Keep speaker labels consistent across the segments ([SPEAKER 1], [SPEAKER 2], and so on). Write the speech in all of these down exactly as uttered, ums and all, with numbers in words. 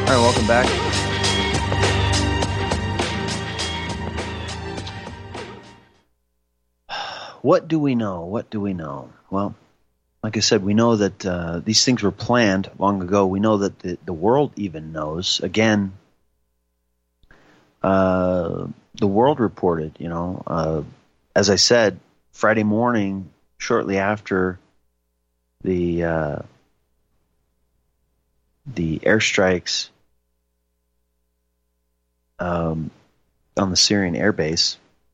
[SPEAKER 1] All right, welcome back. What do we know? What do we know? Well, like I said, we know that uh, these things were planned long ago. We know that the, the world even knows. Again, uh, the world reported, you know, uh, as I said, Friday morning, shortly after the uh, the airstrikes um, on the Syrian airbase,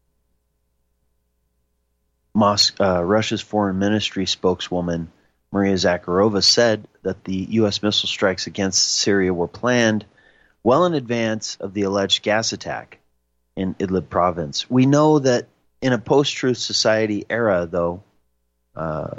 [SPEAKER 1] Mos- uh, Russia's foreign ministry spokeswoman Maria Zakharova said that the U S missile strikes against Syria were planned well in advance of the alleged gas attack in Idlib province. We know that in a post-truth society era, though, uh,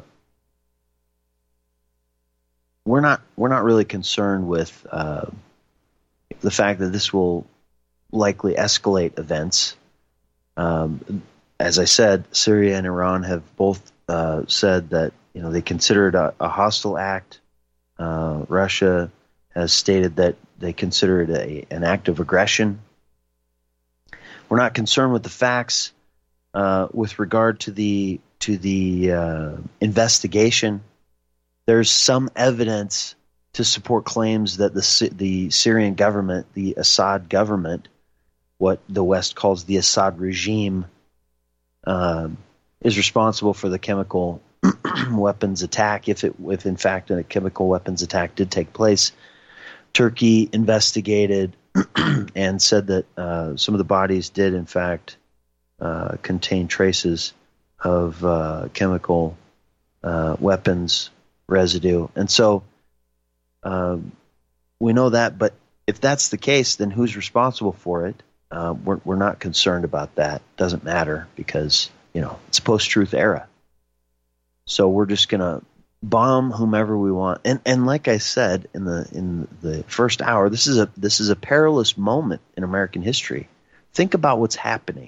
[SPEAKER 1] we're not we're not really concerned with uh, the fact that this will likely escalate events. Um, as I said, Syria and Iran have both uh, said that you know they consider it a, a hostile act. Uh, Russia has stated that they consider it a, an act of aggression. We're not concerned with the facts uh, with regard to the to the uh, investigation. There's some evidence to support claims that the the Syrian government, the Assad government, what the West calls the Assad regime, um, is responsible for the chemical weapons attack. If it, if in fact a chemical weapons attack did take place, Turkey investigated and said that uh, some of the bodies did in fact uh, contain traces of uh, chemical uh, weapons residue, and so um, we know that. But if that's the case, then who's responsible for it? Uh, we're, we're not concerned about that. Doesn't matter because, you know, it's a post-truth era. So we're just going to bomb whomever we want. And and like I said in the in the first hour, this is a this is a perilous moment in American history. Think about what's happening.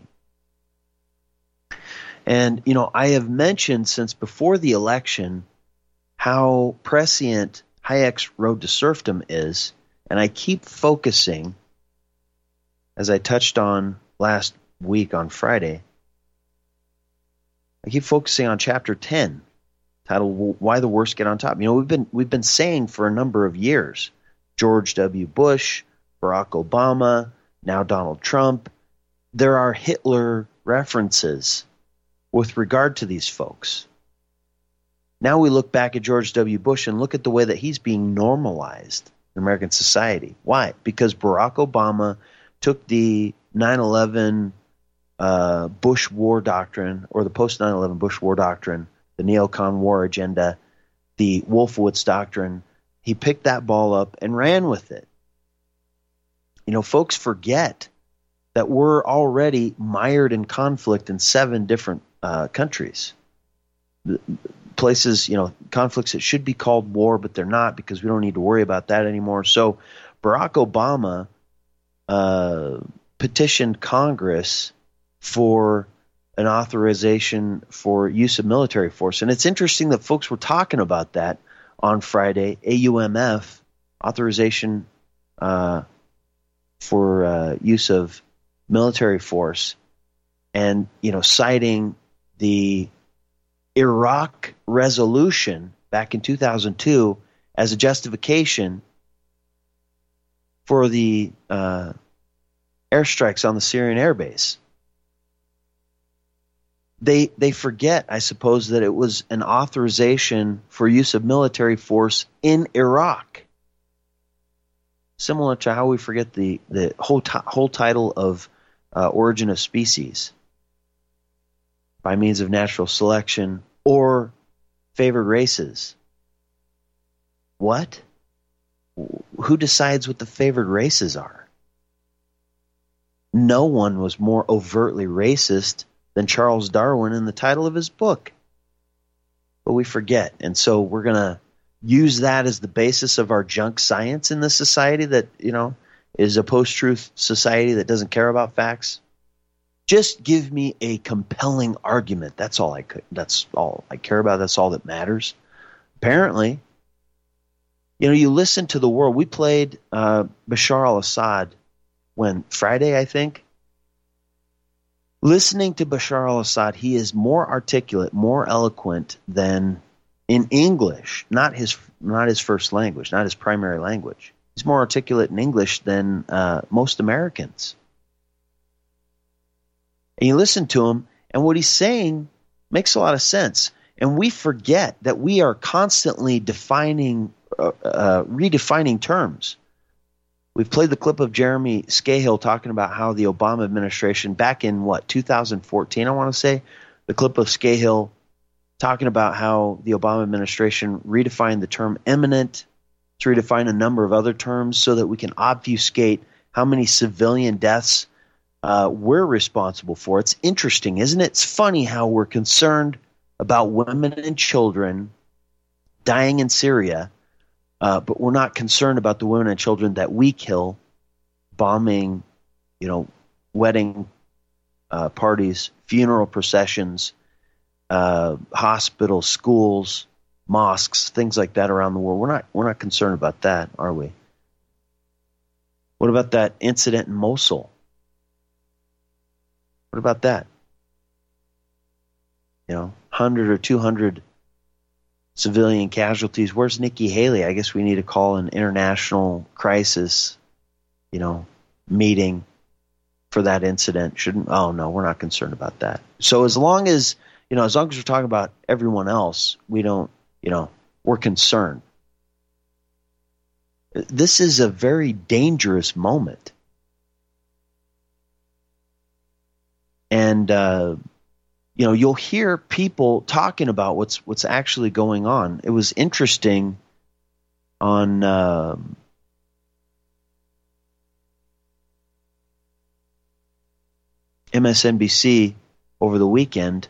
[SPEAKER 1] And, you know, I have mentioned since before the election how prescient Hayek's Road to Serfdom is, and I keep focusing, as I touched on last week on Friday, I keep focusing on chapter ten, titled "Why the Worst Get on Top." You know, we've been we've been saying for a number of years, George W. Bush, Barack Obama, now Donald Trump, there are Hitler references with regard to these folks. Now we look back at George W. Bush and look at the way that he's being normalized in American society. Why? Because Barack Obama took the nine eleven uh, Bush war doctrine, or the post nine eleven Bush war doctrine, the neocon war agenda, the Wolfowitz doctrine. He picked that ball up and ran with it. You know, folks forget that we're already mired in conflict in seven different uh, countries. Places, you know, conflicts that should be called war, but they're not, because we don't need to worry about that anymore. So Barack Obama uh, petitioned Congress for an authorization for use of military force. And it's interesting that folks were talking about that on Friday, A U M F, authorization uh, for uh, use of military force, and, you know, citing the Iraq resolution back in two thousand two as a justification for the uh, airstrikes on the Syrian airbase. They they forget, I suppose, that it was an authorization for use of military force in Iraq. Similar to how we forget the, the whole, t- whole title of uh, Origin of Species, by means of natural selection, or favored races. What? Who decides what the favored races are? No one was more overtly racist than Charles Darwin in the title of his book. But we forget. And so we're going to use that as the basis of our junk science in this society that, you know, is a post-truth society that doesn't care about facts. Just give me a compelling argument. That's all I could. That's all I care about. That's all that matters. Apparently, You know, you listen to the world. We played uh, Bashar al-Assad when Friday, I think. Listening to Bashar al-Assad, he is more articulate, more eloquent than in English, not his not his first language, not his primary language. He's more articulate in English than uh, most Americans. And you listen to him, and what he's saying makes a lot of sense. And we forget that we are constantly defining, uh, uh, redefining terms. We've played the clip of Jeremy Scahill talking about how the Obama administration, back in, what, two thousand fourteen, I want to say, the clip of Scahill talking about how the Obama administration redefined the term imminent to redefine a number of other terms so that we can obfuscate how many civilian deaths uh, we're responsible for. It's interesting, isn't it? It's funny how we're concerned about women and children dying in Syria, Uh, but we're not concerned about the women and children that we kill, bombing, you know, wedding uh, parties, funeral processions, uh, hospitals, schools, mosques, things like that around the world. We're not we're not concerned about that, are we? What about that incident in Mosul? What about that? You know, one hundred or two hundred civilian casualties. Where's Nikki Haley? I guess we need to call an international crisis, you know, meeting for that incident. Shouldn't? Oh no, we're not concerned about that. So as long as, you know, as long as we're talking about everyone else, we don't, you know, we're concerned. This is a very dangerous moment. And, uh, you know, you'll hear people talking about what's what's actually going on. It was interesting on uh, M S N B C over the weekend.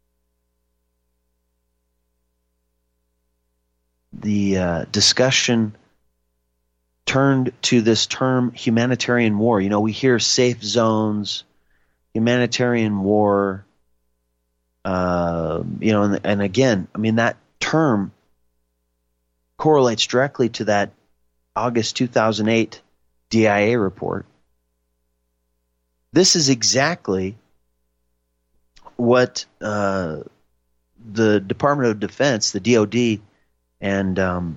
[SPEAKER 1] The uh, discussion turned to this term humanitarian war. You know, we hear safe zones, humanitarian war. Uh, you know, and, and again, I mean, that term correlates directly to that August two thousand eight D I A report. This is exactly what uh, the Department of Defense, the D O D, and um,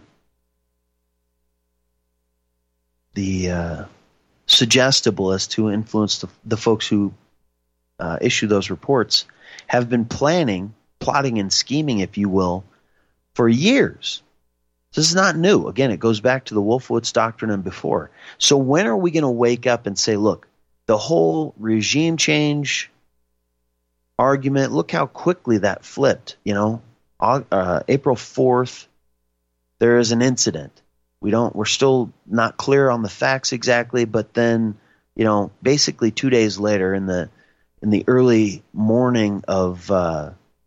[SPEAKER 1] the uh, suggestibilists who influence the, the folks who uh, issue those reports have been planning, plotting and scheming, if you will, for years. This is not new. Again, it goes back to the Wolfowitz Doctrine and before. So when are we going to wake up and say, look, the whole regime change argument, look how quickly that flipped. You know, uh, April fourth, there is an incident. We don't, we're still not clear on the facts exactly, but then, you know, basically two days later in the in the early morning of uh,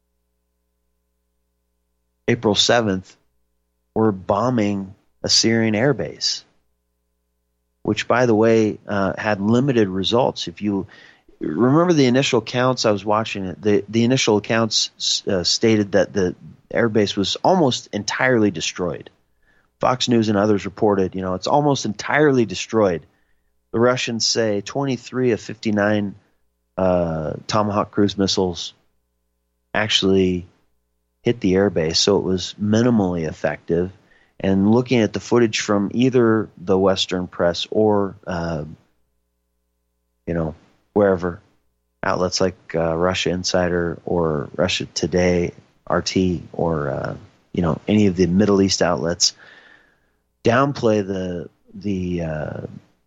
[SPEAKER 1] April seventh, we're bombing a Syrian airbase, which, by the way, uh, had limited results. If you remember the initial accounts, I was watching it, the, the initial accounts uh, stated that the airbase was almost entirely destroyed. Fox News and others reported, you know, it's almost entirely destroyed. The Russians say twenty-three of fifty-nine uh, Tomahawk cruise missiles actually hit the airbase, so it was minimally effective. And looking at the footage from either the Western press or, uh, you know, wherever, outlets like uh, Russia Insider or Russia Today, R T, or, uh, you know, any of the Middle East outlets, downplay the the uh,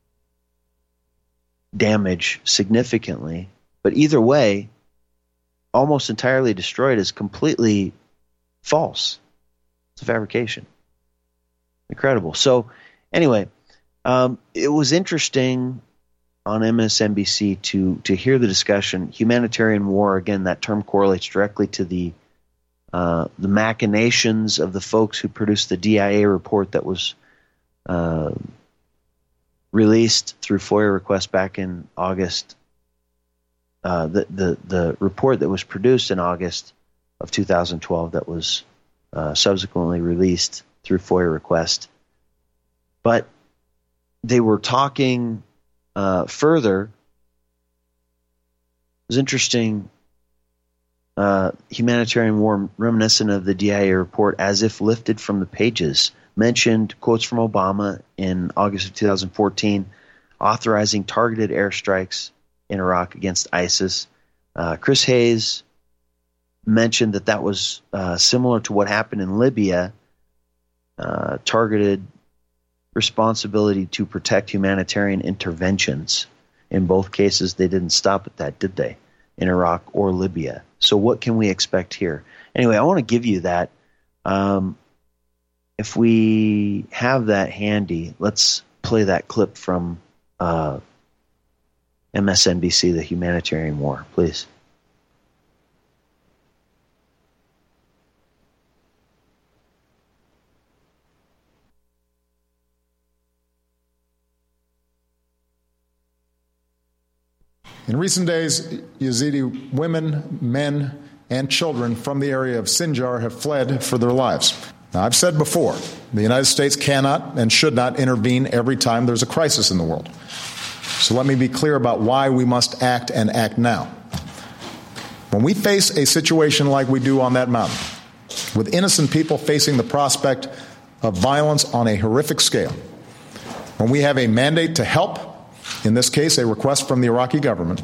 [SPEAKER 1] damage significantly. But either way, almost entirely destroyed is completely false. It's a fabrication. Incredible. So anyway, um, it was interesting on M S N B C to to hear the discussion. Humanitarian war, again, that term correlates directly to the uh, the machinations of the folks who produced the D I A report that was uh, released through FOIA request back in August. Uh, the, the the report that was produced in August of two thousand twelve that was uh, subsequently released through FOIA request But they were talking uh, further. It was interesting. Uh, humanitarian war reminiscent of the D I A report, as if lifted from the pages, mentioned quotes from Obama in August of two thousand fourteen, authorizing targeted airstrikes in Iraq against ISIS. Uh, Chris Hayes mentioned that that was uh, similar to what happened in Libya, uh, targeted responsibility to protect humanitarian interventions. In both cases, they didn't stop at that, did they, in Iraq or Libya? So what can we expect here? Anyway, I want to give you that. Um, if we have that handy, let's play that clip from uh, M S N B C, the humanitarian war, please.
[SPEAKER 2] In recent days, Yazidi women, men, and children from the area of Sinjar have fled for their lives. Now, I've said before, the United States cannot and should not intervene every time there's a crisis in the world. So let me be clear about why we must act and act now. When we face a situation like we do on that mountain, with innocent people facing the prospect of violence on a horrific scale, when we have a mandate to help, in this case, a request from the Iraqi government,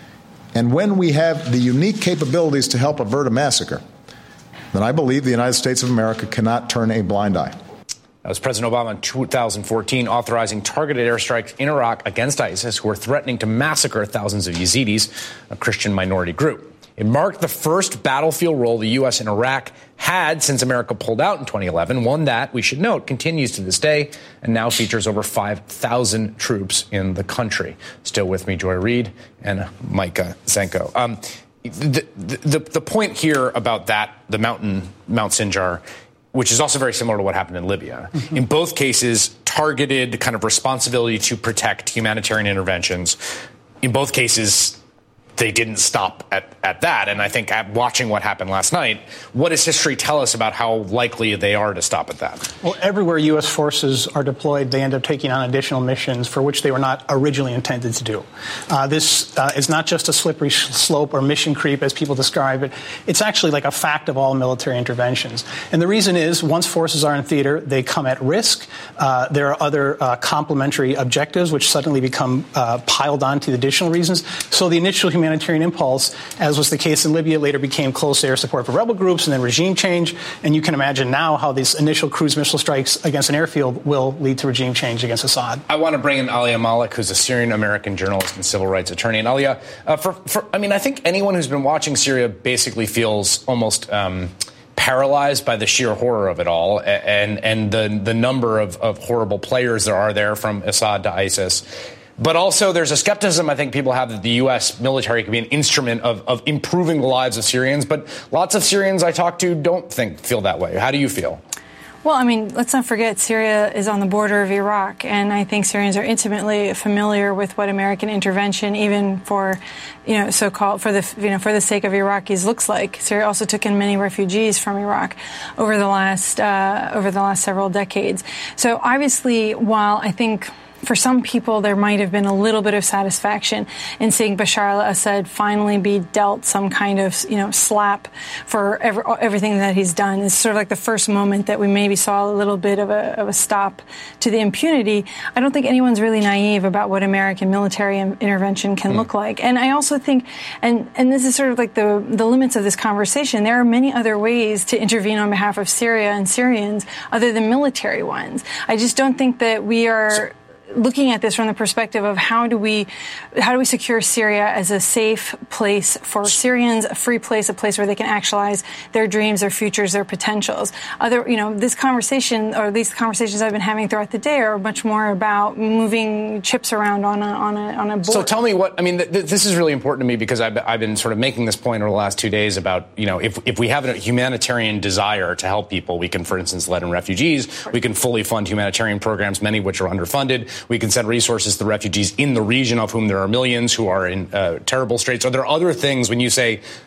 [SPEAKER 2] and when we have the unique capabilities to help avert a massacre, then I believe the United States of America cannot turn a blind eye.
[SPEAKER 3] That was President Obama in two thousand fourteen authorizing targeted airstrikes in Iraq against ISIS, who were threatening to massacre thousands of Yazidis, a Christian minority group. It marked the first battlefield role the U S in Iraq had since America pulled out in twenty eleven, one that, we should note, continues to this day and now features over five thousand troops in the country. Still with me, Joy Reid and Micah Zenko. Um, the, the, the point here about that, the mountain, Mount Sinjar, which is also very similar to what happened in Libya. Mm-hmm. In both cases, targeted kind of responsibility to protect humanitarian interventions. In both cases, they didn't stop at, at that. And I think at watching what happened last night, what does history tell us about how likely they are to stop at that?
[SPEAKER 4] Well, everywhere U S forces are deployed, they end up taking on additional missions for which they were not originally intended to do. Uh, this uh, is not just a slippery slope or mission creep, as people describe it. It's actually like a fact of all military interventions. And the reason is, once forces are in theater, they come at risk. Uh, there are other uh, complementary objectives which suddenly become uh, piled on to additional reasons. So the initial humanitarian humanitarian impulse, as was the case in Libya, later became close air support for rebel groups and then regime change. And you can imagine now how these initial cruise missile strikes against an airfield will lead to regime change against Assad.
[SPEAKER 3] I want to bring in Alia Malik, who's a Syrian-American journalist and civil rights attorney. And Alia, uh, for, for, I mean, I think anyone who's been watching Syria basically feels almost um, paralyzed by the sheer horror of it all and, and the, the number of, of horrible players there are there, from Assad to ISIS. But also there's a skepticism I think people have that the U S military can be an instrument of, of improving the lives of Syrians. But lots of Syrians I talk to don't think feel that way. How do you feel?
[SPEAKER 5] Well, I mean, let's not forget Syria is on the border of Iraq, and I think Syrians are intimately familiar with what American intervention, even for, you know, so-called for the, you know, for the sake of Iraqis, looks like. Syria also took in many refugees from Iraq over the last uh, over the last several decades. So obviously, while I think for some people, there might have been a little bit of satisfaction in seeing Bashar al-Assad finally be dealt some kind of, you know, slap for every, everything that he's done. It's sort of like the first moment that we maybe saw a little bit of a, of a stop to the impunity. I don't think anyone's really naive about what American military intervention can mm. look like. And I also think, and, and this is sort of like the, the limits of this conversation, there are many other ways to intervene on behalf of Syria and Syrians other than military ones. I just don't think that we are... So- looking at this from the perspective of how do we how do we secure Syria as a safe place for Syrians, a free place, a place where they can actualize their dreams, their futures, their potentials. Other, you know, this conversation, or these conversations I've been having throughout the day, are much more about moving chips around on a on a on a board.
[SPEAKER 3] So tell me what I mean. Th- th- this is really important to me because I've I've been sort of making this point over the last two days about, you know, if if we have a humanitarian desire to help people, we can, for instance, let in refugees. We can fully fund humanitarian programs, many of which are underfunded. We can send resources to refugees in the region, of whom there are millions who are in uh, terrible straits. Are there other things when you say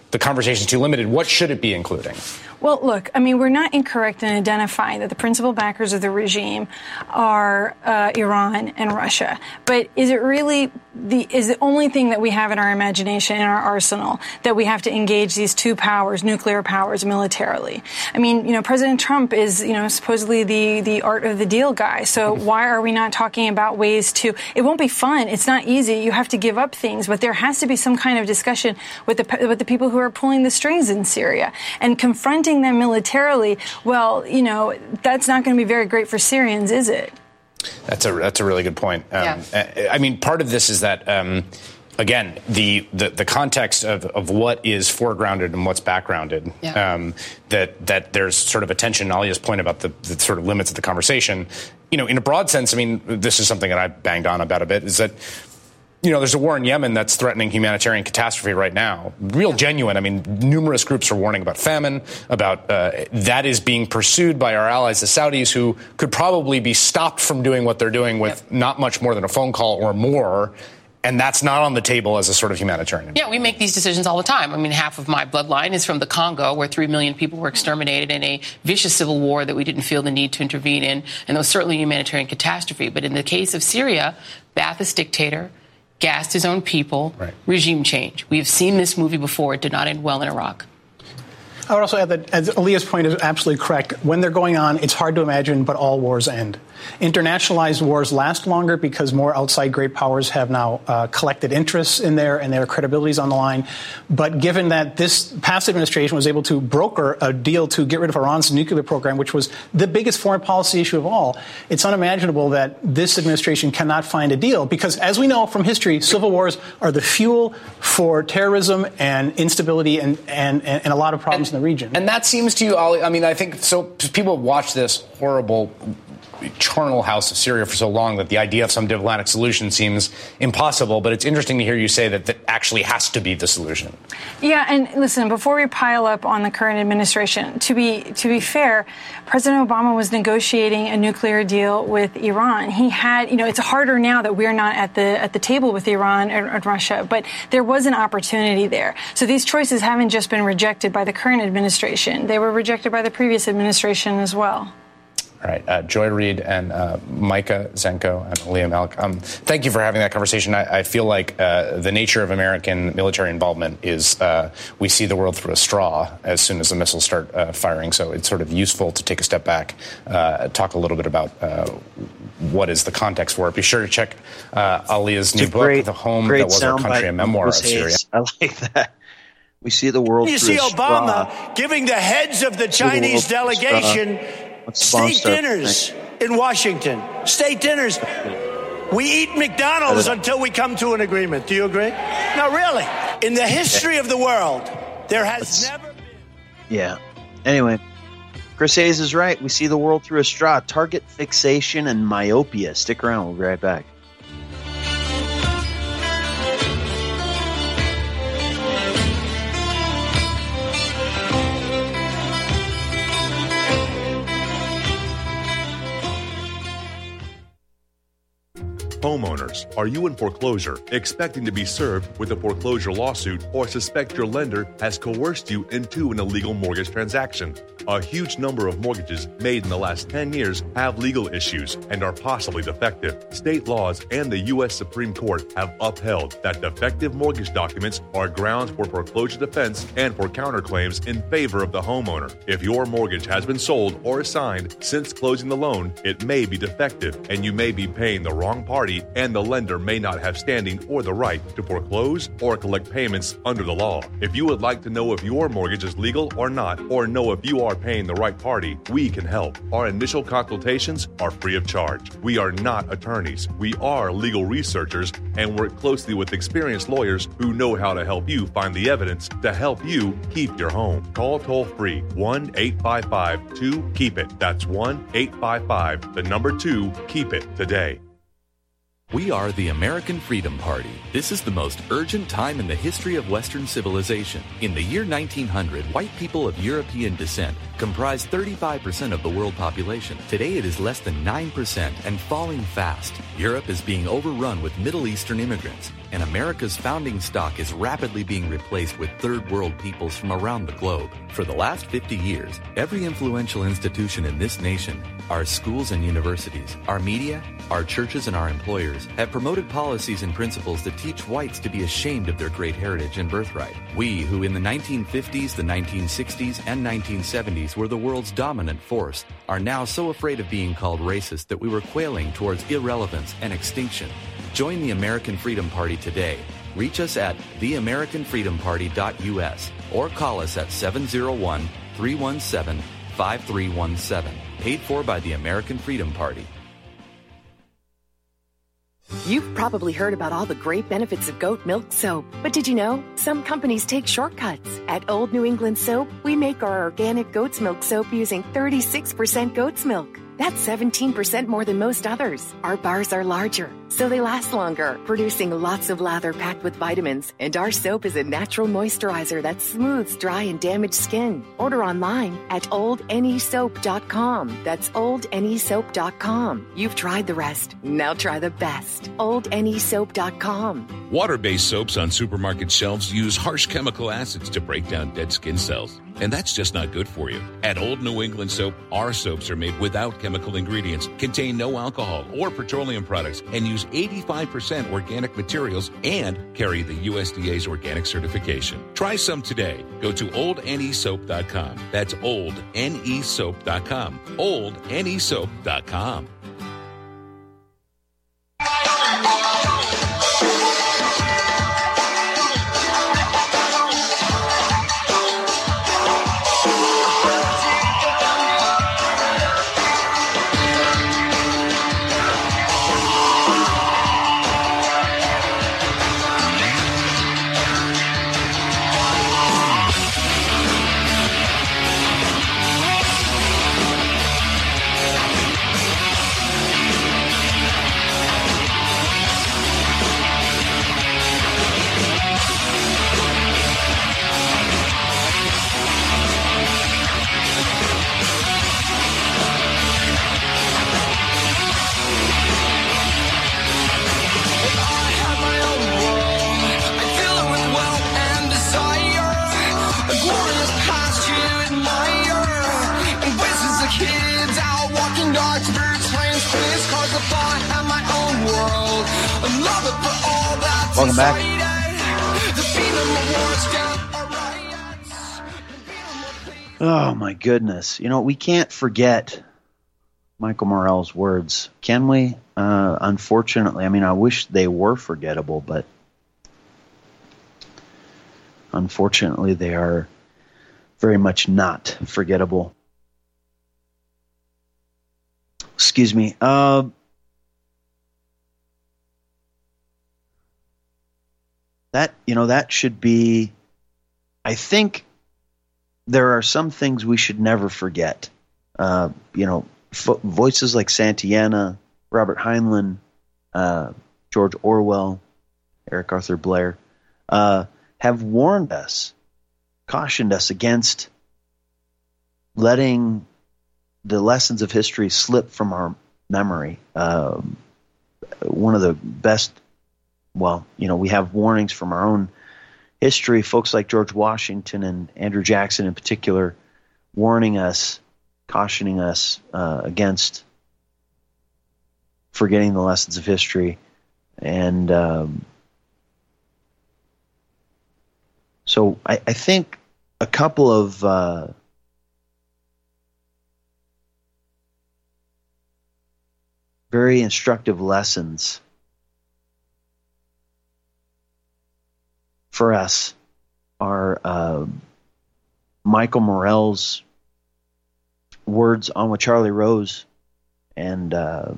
[SPEAKER 3] the conversation is too limited. What should it be including?
[SPEAKER 5] Well, look, I mean, we're not incorrect in identifying that the principal backers of the regime are uh, Iran and Russia. But is it really the is the only thing that we have in our imagination, in our arsenal, that we have to engage these two powers, nuclear powers, militarily? I mean, you know, President Trump is, you know, supposedly the, the art of the deal guy. So why are we not talking about ways to, it won't be fun. It's not easy. You have to give up things. But there has to be some kind of discussion with the, with the people who are pulling the strings in Syria and confronting them militarily. Well, you know, that's not going to be very great for Syrians, is it?
[SPEAKER 3] That's a that's a really good point. Um, yeah. I mean, part of this is that, um, again, the, the, the context of, of what is foregrounded and what's backgrounded, yeah. um, that that there's sort of a tension. Alia's point about the, the sort of limits of the conversation. You know, in a broad sense, I mean, this is something that I banged on about a bit, is that, you know, there's a war in Yemen that's threatening humanitarian catastrophe right now. Real genuine. I mean, numerous groups are warning about famine, about uh, that is being pursued by our allies, the Saudis, who could probably be stopped from doing what they're doing with yep. not much more than a phone call or more. And that's not on the table as a sort of humanitarian.
[SPEAKER 6] Yeah, we make these decisions all the time. I mean, half of my bloodline is from the Congo, where three million people were exterminated in a vicious civil war that we didn't feel the need to intervene in. And it was certainly a humanitarian catastrophe. But in the case of Syria, Ba'athist dictator, gassed his own people, right. regime change. We've seen this movie before. It did not end well in Iraq.
[SPEAKER 4] I would also add that, as Alia's point is absolutely correct, when they're going on, it's hard to imagine, but all wars end. Internationalized wars last longer because more outside great powers have now uh, collected interests in there and their credibility is on the line. But given that this past administration was able to broker a deal to get rid of Iran's nuclear program, which was the biggest foreign policy issue of all, it's unimaginable that this administration cannot find a deal. Because as we know from history, civil wars are the fuel for terrorism and instability and, and, and a lot of problems
[SPEAKER 3] and,
[SPEAKER 4] in the region.
[SPEAKER 3] And that seems to you, Ali, I mean, I think so people watch this horrible charnel house of Syria for so long that the idea of some diplomatic solution seems impossible. But it's interesting to hear you say that that actually has to be the solution.
[SPEAKER 5] Yeah, and listen, before we pile up on the current administration, to be to be fair, President Obama was negotiating a nuclear deal with Iran. He had, you know, it's harder now that we're not at the at the table with Iran and, and Russia, but there was an opportunity there. So these choices haven't just been rejected by the current administration; they were rejected by the previous administration as well.
[SPEAKER 3] All right, uh, Joy Reid and uh, Micah Zenko and Alia Malek, um, thank you for having that conversation. I, I feel like uh, the nature of American military involvement is uh, we see the world through a straw as soon as the missiles start uh, firing. So it's sort of useful to take a step back, uh, talk a little bit about uh, what is the context for it. Be sure to check uh, Alia's new book,
[SPEAKER 1] great,
[SPEAKER 3] The Home That Was Our Country, a memoir of Syria.
[SPEAKER 1] I like that. We see the world
[SPEAKER 7] you
[SPEAKER 1] through
[SPEAKER 7] see
[SPEAKER 1] a
[SPEAKER 7] Obama
[SPEAKER 1] straw.
[SPEAKER 7] giving the heads of the Chinese the delegation state dinners in Washington. State dinners. We eat McDonald's until we come to an agreement. Do you agree? No, really. In the history of the world, there has Let's, never been.
[SPEAKER 1] Yeah. Anyway, Chris Hayes is right. We see the world through a straw. Target fixation and myopia. Stick around. We'll be right back.
[SPEAKER 8] Homeowners, are you in foreclosure, expecting to be served with a foreclosure lawsuit, or suspect your lender has coerced you into an illegal mortgage transaction? A huge number of mortgages made in the last ten years have legal issues and are possibly defective. State laws and the U S Supreme Court have upheld that defective mortgage documents are grounds for foreclosure defense and for counterclaims in favor of the homeowner. If your mortgage has been sold or assigned since closing the loan, it may be defective and you may be paying the wrong party, and the lender may not have standing or the right to foreclose or collect payments under the law. If you would like to know if your mortgage is legal or not, or know if you are paying the right party, we can help. Our initial consultations are free of charge. We are not attorneys. We are legal researchers and work closely with experienced lawyers who know how to help you find the evidence to help you keep your home. Call toll-free one eight five five two keep it. That's one eight five five, the number two, keep it today.
[SPEAKER 9] We are the American Freedom Party. This is the most urgent time in the history of Western civilization. In the year nineteen hundred, white people of European descent comprised thirty-five percent of the world population. Today it is less than nine percent and falling fast. Europe is being overrun with Middle Eastern immigrants. and America's founding stock is rapidly being replaced with third world peoples from around the globe. For the last fifty years, every influential institution in this nation, our schools and universities, our media, our churches, and our employers have promoted policies and principles that teach whites to be ashamed of their great heritage and birthright. We, who in the nineteen fifties, the nineteen sixties, and nineteen seventies were the world's dominant force, are now so afraid of being called racist that we were quailing towards irrelevance and extinction. Join the American Freedom Party today. Reach us at the american freedom party dot u s or call us at seven oh one, three one seven, five three one seven. Paid for by the American Freedom Party.
[SPEAKER 10] You've probably heard about all the great benefits of goat milk soap. But did you know? Some companies take shortcuts. At Old New England Soap, we make our organic goat's milk soap using thirty-six percent goat's milk. That's seventeen percent more than most others. Our bars are larger, so they last longer, producing lots of lather packed with vitamins. And our soap is a natural moisturizer that smooths dry and damaged skin. Order online at old n e soap dot com. That's old n e soap dot com. You've tried the rest. Now try the best. old n e soap dot com.
[SPEAKER 11] Water-based soaps on supermarket shelves use harsh chemical acids to break down dead skin cells. And that's just not good for you. At Old New England Soap, our soaps are made without chemical ingredients, contain no alcohol or petroleum products, and use eighty-five percent organic materials and carry the U S D A's organic certification. Try some today. Go to old n e soap dot com. That's old n e soap dot com. old n e soap dot com.
[SPEAKER 1] Welcome back. Oh my goodness. You know, we can't forget Michael Morell's words, can we? Uh, unfortunately, I mean, I wish they were forgettable, but unfortunately they are very much not forgettable. Excuse me. Uh, That, you know, that should be, I think there are some things we should never forget. Uh, you know, fo- voices like Santayana, Robert Heinlein, uh, George Orwell, Eric Arthur Blair, uh, have warned us, cautioned us against letting the lessons of history slip from our memory. Um, one of the best Well, you know, we have warnings from our own history, folks like George Washington and Andrew Jackson in particular, warning us, cautioning us uh, against forgetting the lessons of history. And um, so I, I think a couple of uh, very instructive lessons for us are uh, Michael Morell's words on with Charlie Rose and uh,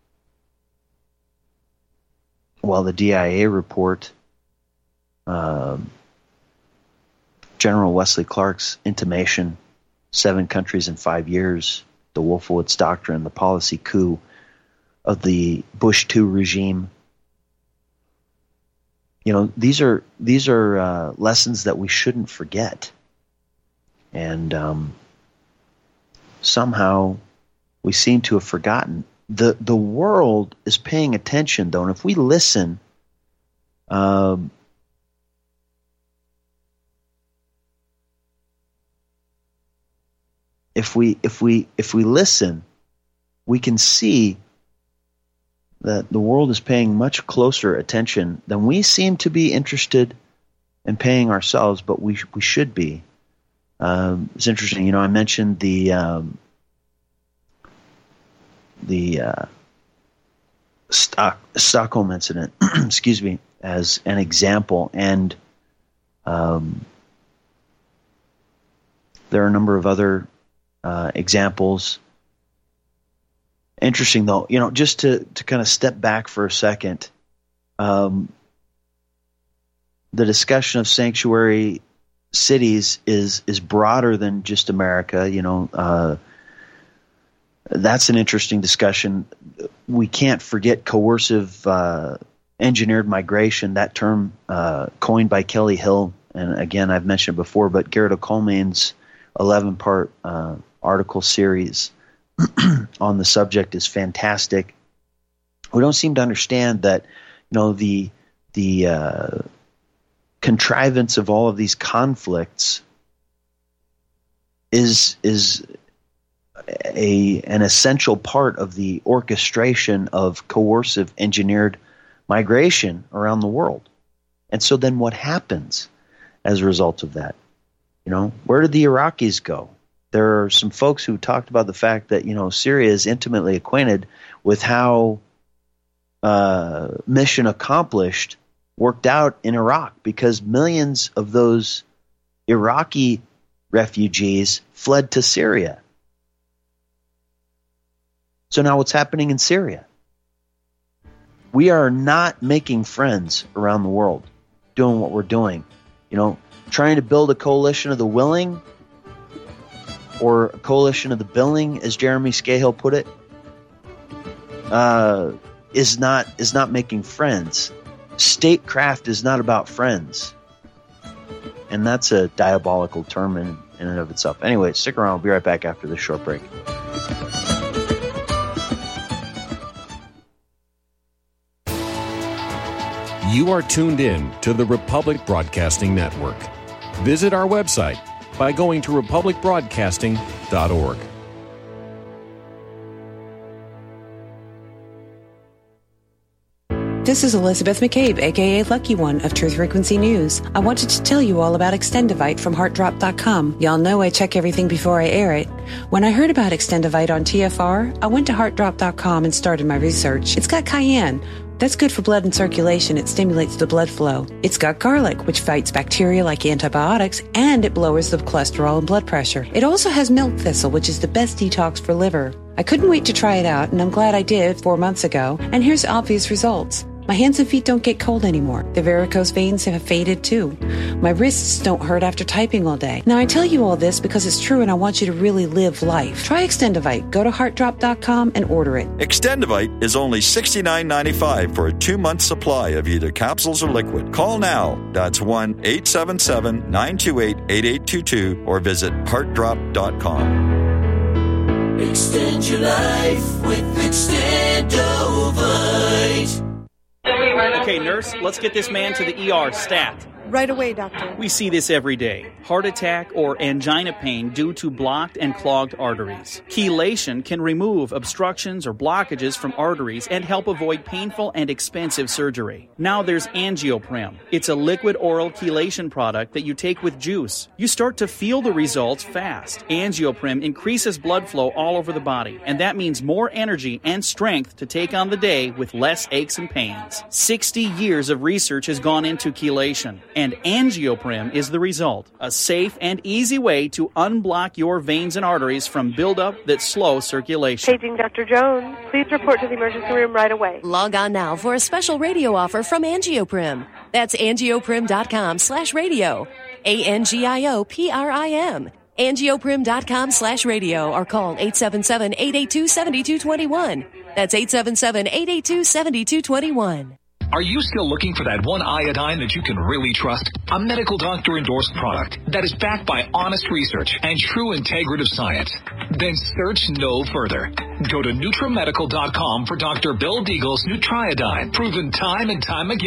[SPEAKER 1] well, the D I A report, uh, General Wesley Clark's intimation, seven countries in five years, the Wolfowitz Doctrine, the policy coup of the Bush two regime. You know, these are these are uh, lessons that we shouldn't forget, and um, somehow we seem to have forgotten. the The world is paying attention, though, and if we listen Um, if we if we if we listen, we can see that the world is paying much closer attention than we seem to be interested in paying ourselves, but we we should be. Um, it's interesting, you know. I mentioned the um, the uh, Stock, Stockholm incident, excuse me, as an example, and um, there are a number of other uh, examples. Interesting, though, you know, just to, to kind of step back for a second, um, the discussion of sanctuary cities is is broader than just America. You know, uh, that's an interesting discussion. We can't forget coercive uh, engineered migration, that term uh, coined by Kelly Hill. And again, I've mentioned it before, but Gerrit Ökolmein's eleven-part uh, article series on the subject is fantastic. We don't seem to understand that, you know, the the uh, contrivance of all of these conflicts is is a an essential part of the orchestration of coercive engineered migration around the world. And so then what happens as a result of that? You know, where did the Iraqis go? There are some folks who talked about the fact that, you know, Syria is intimately acquainted with how uh, mission accomplished worked out in Iraq, because millions of those Iraqi refugees fled to Syria. So now what's happening in Syria? We are not making friends around the world doing what we're doing. You know, trying to build a coalition of the willing, or a coalition of the billing, as Jeremy Scahill put it, uh, is not is not making friends. Statecraft is not about friends. And that's a diabolical term in, in and of itself. Anyway, stick around. We'll be right back after this short break.
[SPEAKER 12] You are tuned in to the Republic Broadcasting Network. Visit our website by going to republic broadcasting dot org.
[SPEAKER 13] This is Elizabeth McCabe, a k a. Lucky One of Truth Frequency News. I wanted to tell you all about Extendivite from heart drop dot com. Y'all know I check everything before I air it. When I heard about Extendivite on T F R, I went to heart drop dot com and started my research. It's got cayenne. That's good for blood and circulation. It stimulates the blood flow. It's got garlic, which fights bacteria like antibiotics, and it lowers the cholesterol and blood pressure. It also has milk thistle, which is the best detox for liver. I couldn't wait to try it out, and I'm glad I did four months ago, and here's the obvious results. My hands and feet don't get cold anymore. The varicose veins have faded too. My wrists don't hurt after typing all day. Now I tell you all this because it's true and I want you to really live life. Try Extendivite. Go to heart drop dot com and order it.
[SPEAKER 14] Extendivite is only sixty-nine ninety-five for a two-month supply of either capsules or liquid. Call now. That's one eight seven seven, nine two eight, eight eight two two or visit heart drop dot com.
[SPEAKER 15] Extend your life with Extendivite.
[SPEAKER 16] Okay, nurse, let's get this man to the E R stat.
[SPEAKER 17] Right away, doctor.
[SPEAKER 16] We see this every day. Heart attack or angina pain due to blocked and clogged arteries. Chelation can remove obstructions or blockages from arteries and help avoid painful and expensive surgery. Now there's Angioprim. It's a liquid oral chelation product that you take with juice. You start to feel the results fast. Angioprim increases blood flow all over the body, and that means more energy and strength to take on the day with less aches and pains. sixty years of research has gone into chelation, and Angioprim is the result. A safe and easy way to unblock your veins and arteries from buildup that slow circulation.
[SPEAKER 17] Paging Doctor Jones. Please report to the emergency room right away.
[SPEAKER 18] Log on now for a special radio offer from Angioprim. That's angioprim.com slash radio. A N G I O P R I M. angioprim.com slash radio or call eight seven seven, eight eight two, seven two two one. That's eight seven seven, eight eight two, seven two two one.
[SPEAKER 19] Are you still looking for that one iodine that you can really trust? A medical doctor endorsed product that is backed by honest research and true integrative science? Then search no further. Go to Nutramedical dot com for Doctor Bill Deagle's Nutriodine, proven time and time again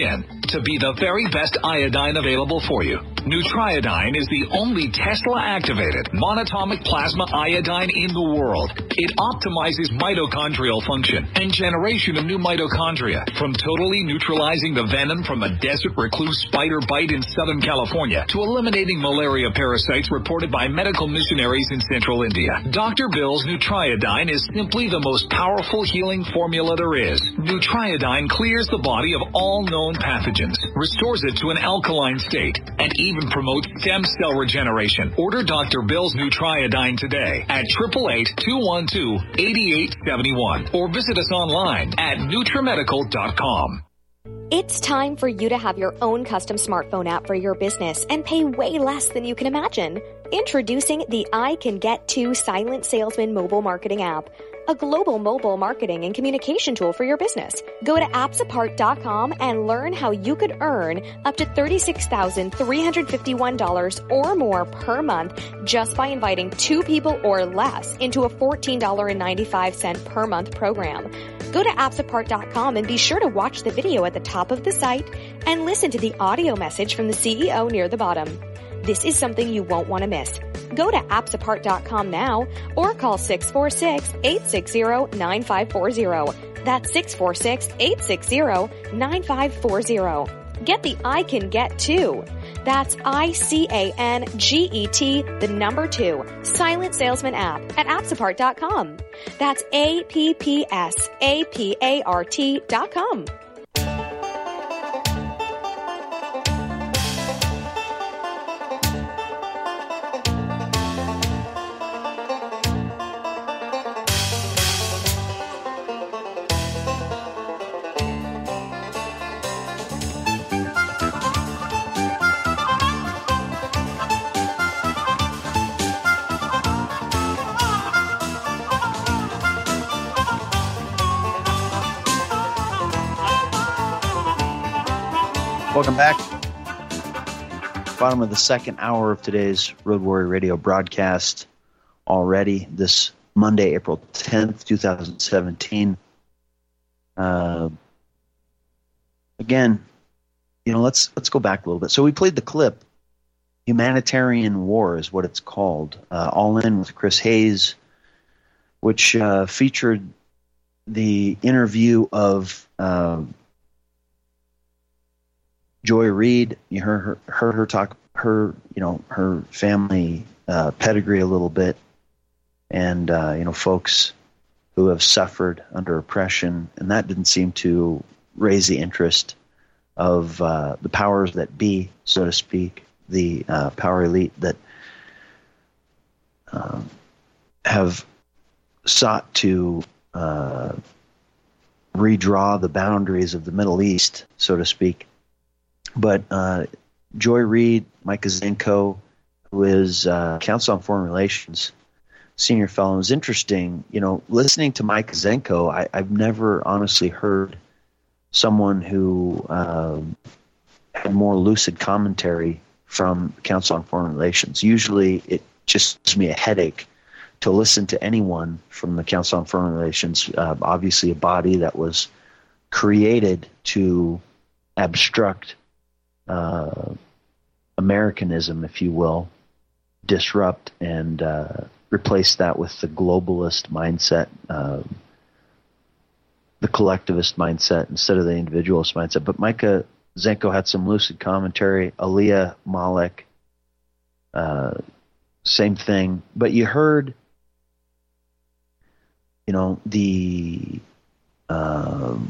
[SPEAKER 19] to be the very best iodine available for you. Nutriodine is the only Tesla-activated monatomic plasma iodine in the world. It optimizes mitochondrial function and generation of new mitochondria, from totally neutralizing the venom from a desert recluse spider bite in Southern California to eliminating malaria parasites reported by medical missionaries in central India. Doctor Bill's Nutriodine is simply the most powerful healing formula there is. Nutriodine clears the body of all known pathogens, restores it to an alkaline state, and even promotes stem cell regeneration. Order Doctor Bill's Nutriodine today at eight eight eight, two one two, eight eight seven one or visit us online at Nutrimedical dot com.
[SPEAKER 20] It's time for you to have your own custom smartphone app for your business and pay way less than you can imagine. Introducing the I Can Get To Silent Salesman mobile marketing app, a global mobile marketing and communication tool for your business. Go to apps apart dot com and learn how you could earn up to thirty-six thousand three hundred fifty-one dollars or more per month just by inviting two people or less into a fourteen dollars and ninety-five cents per month program. Go to apps apart dot com and be sure to watch the video at the top of the site and listen to the audio message from the C E O near the bottom. This is something you won't want to miss. Go to apps apart dot com now or call six four six, eight six zero, nine five four zero. That's six four six, eight six zero, nine five four zero. Get the I Can Get To. That's I C A N G E T, the number two, Silent Salesman app at apps apart dot com. That's A P P S A P A R T dot com.
[SPEAKER 1] Welcome back. Bottom of the second hour of today's Road Warrior Radio broadcast already this Monday, April tenth, twenty seventeen. Uh, again, you know, let's let's go back a little bit. So we played the clip. Humanitarian War is what it's called. Uh, All In with Chris Hayes, which uh, featured the interview of uh, Joy Reid. You heard her, heard her talk, her you know her family uh, pedigree a little bit, and uh, you know folks who have suffered under oppression, and that didn't seem to raise the interest of uh, the powers that be, so to speak, the uh, power elite that um, have sought to uh, redraw the boundaries of the Middle East, so to speak. But uh, Joy Reid, Micah Zenko, who is uh, Council on Foreign Relations senior fellow, it was interesting. You know, listening to Micah Zenko, I, I've never honestly heard someone who um, had more lucid commentary from Council on Foreign Relations. Usually, it just gives me a headache to listen to anyone from the Council on Foreign Relations. Uh, obviously, a body that was created to obstruct Uh, Americanism, if you will, disrupt and uh, replace that with the globalist mindset, uh, the collectivist mindset instead of the individualist mindset. But Micah Zenko had some lucid commentary. Aliyah Malek, uh, same thing. But you heard, you know, the um,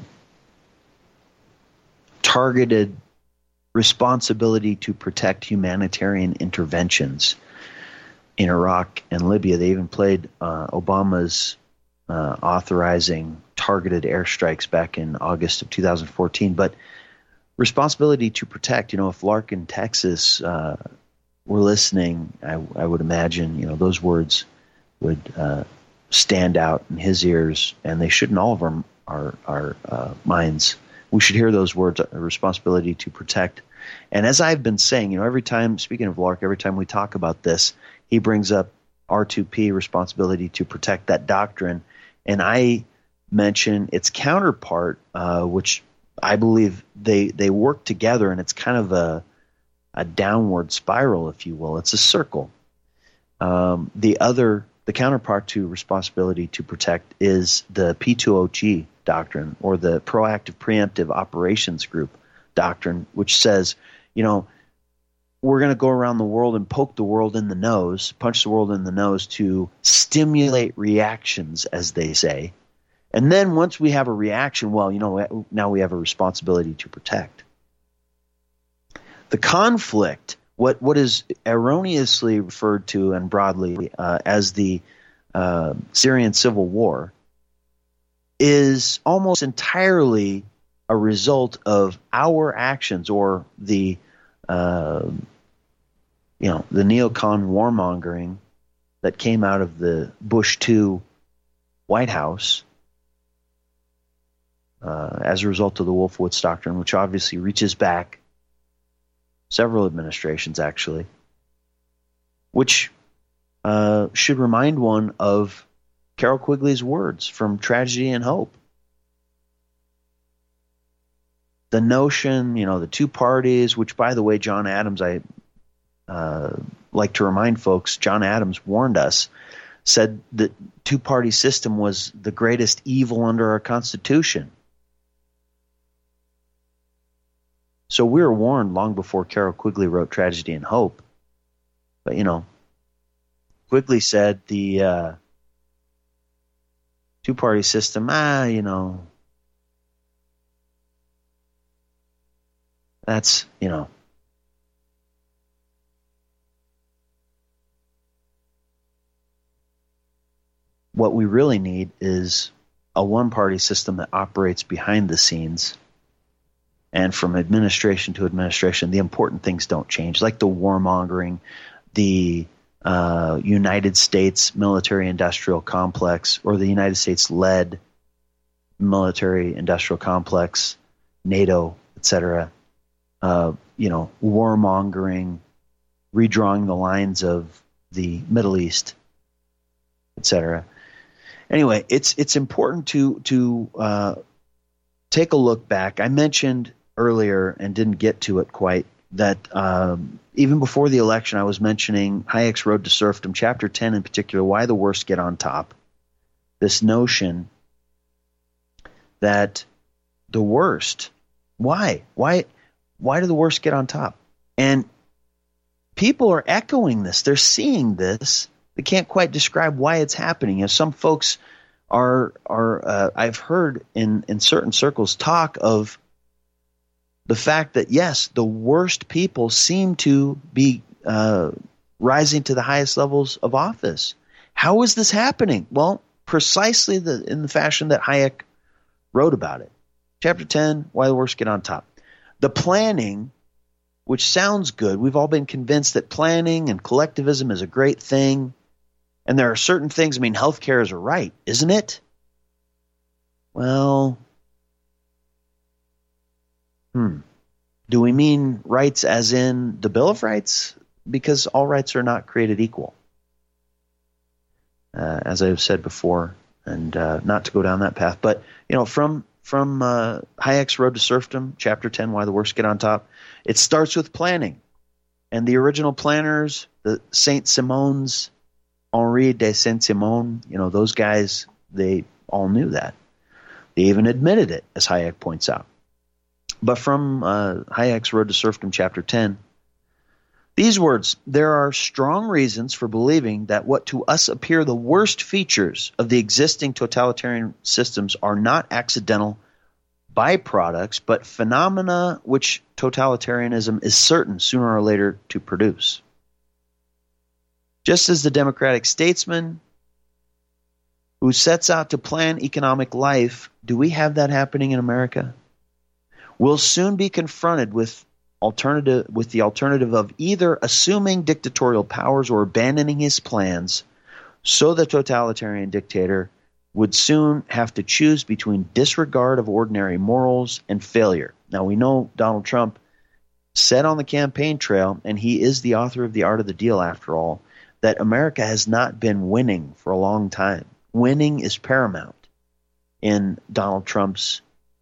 [SPEAKER 1] targeted responsibility to protect humanitarian interventions in Iraq and Libya. They even played uh, Obama's uh, authorizing targeted airstrikes back in August of two thousand fourteen. But responsibility to protect, you know, if Larkin, Texas uh, were listening, I, I would imagine, you know, those words would uh, stand out in his ears, and they should in all of our, our, our uh, minds. We should hear those words, a responsibility to protect. And as I've been saying, you know, every time, speaking of Lark, every time we talk about this, he brings up R two P, responsibility to protect that doctrine. And I mention its counterpart, uh, which I believe they they work together, and it's kind of a a downward spiral, if you will. It's a circle. Um, the other, the counterpart to responsibility to protect is the P two O G doctrine, or the Proactive Preemptive Operations Group doctrine, which says, you know, we're going to go around the world and poke the world in the nose, punch the world in the nose to stimulate reactions, as they say. And then once we have a reaction, well, you know, now we have a responsibility to protect. The conflict, what what is erroneously referred to and broadly uh, as the uh, Syrian civil war, is almost entirely a result of our actions, or the uh, you know the neocon warmongering that came out of the Bush two White House uh, as a result of the Wolfowitz Doctrine, which obviously reaches back several administrations, actually, which uh, should remind one of Carroll Quigley's words from Tragedy and Hope. The notion, you know, the two parties, which, by the way, John Adams, I uh, like to remind folks, John Adams warned us, said that two-party system was the greatest evil under our Constitution. So we were warned long before Carroll Quigley wrote Tragedy and Hope. But, you know, Quigley said the uh, two-party system, ah, you know, that's, you know, what we really need is a one-party system that operates behind the scenes. And from administration to administration, the important things don't change, like the warmongering, the uh, United States military-industrial complex, or the United States-led military-industrial complex, NATO, et cetera. Uh, you know, warmongering, redrawing the lines of the Middle East, et cetera. Anyway, it's it's important to to uh, take a look back. I mentioned earlier and didn't get to it quite that um, even before the election, I was mentioning Hayek's Road to Serfdom, Chapter ten in particular, Why the Worst Get on Top. This notion that the worst, why, why, why do the worst get on top? And people are echoing this. They're seeing this. They can't quite describe why it's happening. You know, some folks are are uh, I've heard in in certain circles talk of the fact that, yes, the worst people seem to be uh, rising to the highest levels of office. How is this happening? Well, precisely the, in the fashion that Hayek wrote about it. Chapter ten, Why the Worst Get on Top. The planning, which sounds good, we've all been convinced that planning and collectivism is a great thing. And there are certain things, I mean, healthcare is a right, isn't it? Well, Hmm. do we mean rights as in the Bill of Rights? Because all rights are not created equal. Uh, as I've said before, and uh, not to go down that path, but, you know, from from uh, Hayek's Road to Serfdom, Chapter ten, Why the Worst Get on Top, it starts with planning. And the original planners, the Saint-Simons, Henri de Saint-Simon, you know, those guys, they all knew that. They even admitted it, as Hayek points out. But from uh, Hayek's Road to Serfdom, Chapter ten, these words, there are strong reasons for believing that what to us appear the worst features of the existing totalitarian systems are not accidental byproducts, but phenomena which totalitarianism is certain sooner or later to produce. Just as the democratic statesman who sets out to plan economic life, do we have that happening in America? Will soon be confronted with alternative with the alternative of either assuming dictatorial powers or abandoning his plans, so the totalitarian dictator would soon have to choose between disregard of ordinary morals and failure. Now, we know Donald Trump said on the campaign trail, and he is the author of The Art of the Deal after all, that America has not been winning for a long time. Winning is paramount in Donald Trump's